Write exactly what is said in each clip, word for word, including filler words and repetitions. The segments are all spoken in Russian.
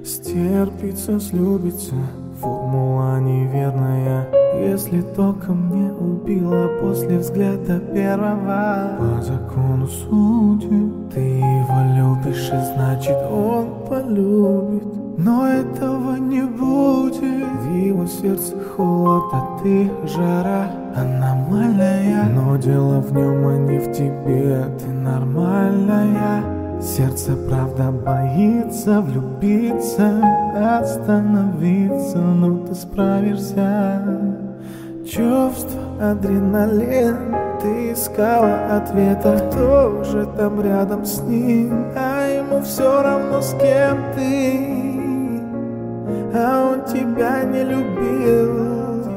Стерпится, слюбится, формула неверная. Если только мне убила после взгляда первого. По закону судеб ты его любишь, и значит он полюбит. Но этого не будет. В его сердце холод, а ты жара аномальная. Но дело в нем, а не в тебе, ты нормальная. Сердце, правда, боится влюбиться, остановиться, но ты справишься. Чувство, адреналин, ты искала ответа. Кто же там рядом с ним, а ему все равно, с кем ты. А он тебя не любил.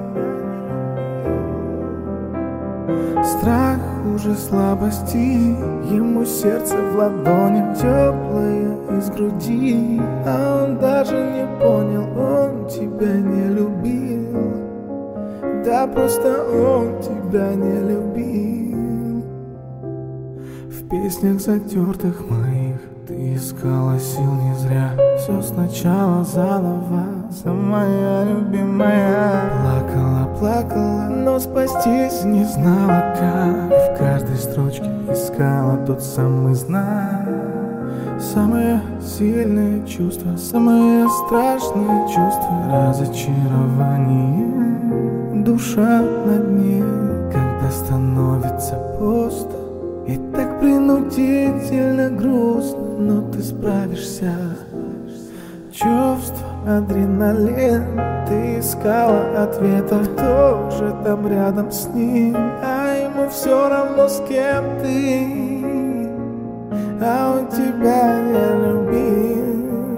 Страх хуже слабости, ему сердце в ладони, теплое из груди. А он даже не понял, он тебя не любил. Да просто он тебя не любил. В песнях затертых моих ты искала сил не зря. Все сначала заново, самая любимая. Плакала, плакала, но спастись не знала как. И в каждой строчке искала тот самый знак. Самые сильные чувства, самые страшные чувства. Разочарование, душа на дне, когда становится пусто и так принудительно грустно, но ты справишься. Чувство, адреналин, ты искала ответа. Кто же там рядом с ним, а ему все равно, с кем ты. А он тебя не любил.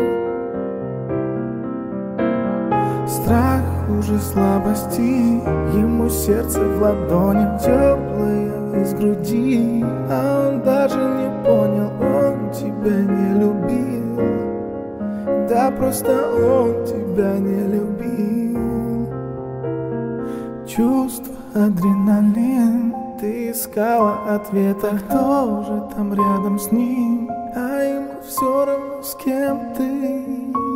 Страх хуже слабости, ему сердце в ладони, теплое из груди. А он даже не понял, он тебя не любил. Да просто он тебя не любил. Чувство, адреналин, ты искала ответа. Кто же там рядом с ним, а ему все равно, с кем ты.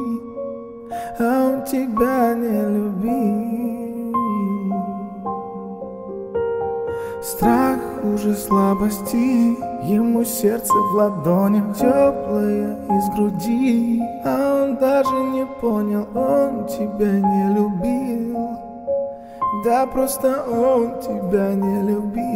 А он тебя не любил. Страх хуже слабости, ему сердце в ладони, теплое из груди. А он даже не понял, он тебя не любил. Да просто он тебя не любил.